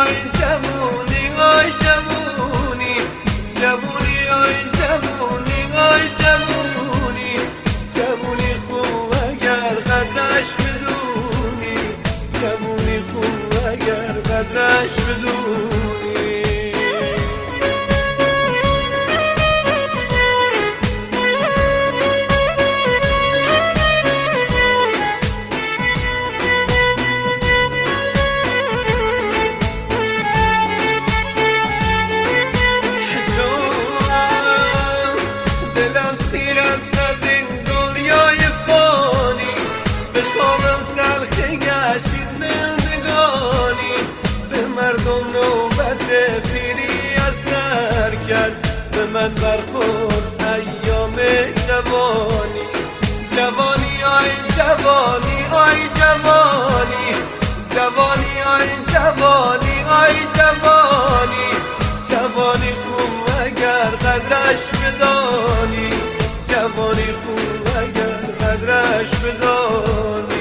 آی جوونی آی جوونی جوونی آی جوونی آی جوونی جوونی خوب اگر قدرش بدونی جوونی خوب اگر قدرش بدونی سیر است از این دنیای فانی به خوابم تلخی گشید زندگانی به مردم نوبت پیری اثر کرد به من برخورد ایام جوانی جوانی آی جوانی آی جوانی جوانی آی جوانی آی جوانی جوانی خوب اگر قدرش بدانی جوانی خوب اگر قدرش بدانی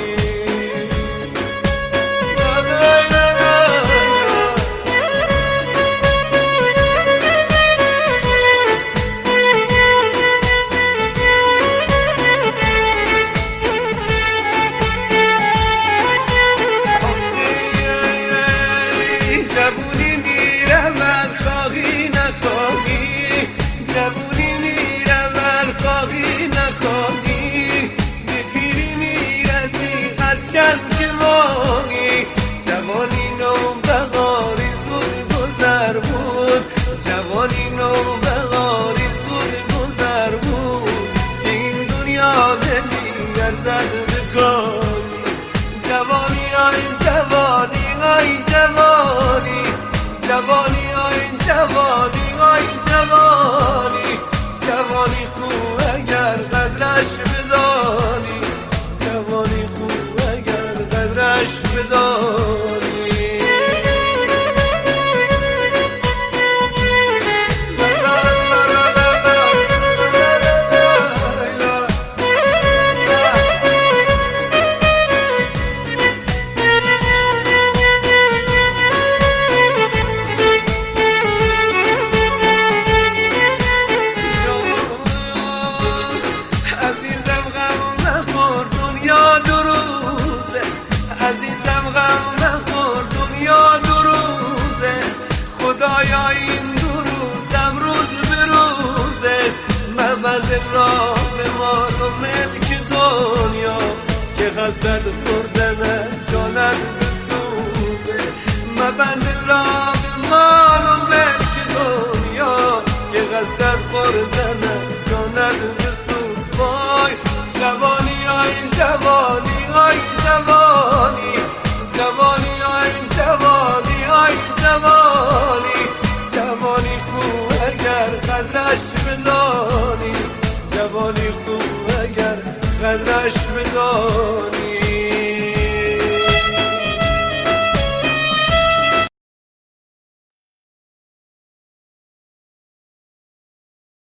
جوونی میره من خواهی نخواهی جوونی میره من خواهی نخواهی به پیری میرسی هرچند که ماهی جوانی نوبهاری زود گذر بود جوانی نوبهاری زود گذر بود که این دنیا نمیگردد به کاری جوانی آی جوانی آی جوانی جوانی آی جوانی آی جوانی جوانی خوب اگر قدرش بدانی جوانی خوب اگر قدرش بدانی عزیزم غم نخور دنیا دو روزه خدایا این دو روزم روز به روزه مبند راه به مال و ملک دنیا که حسد خورده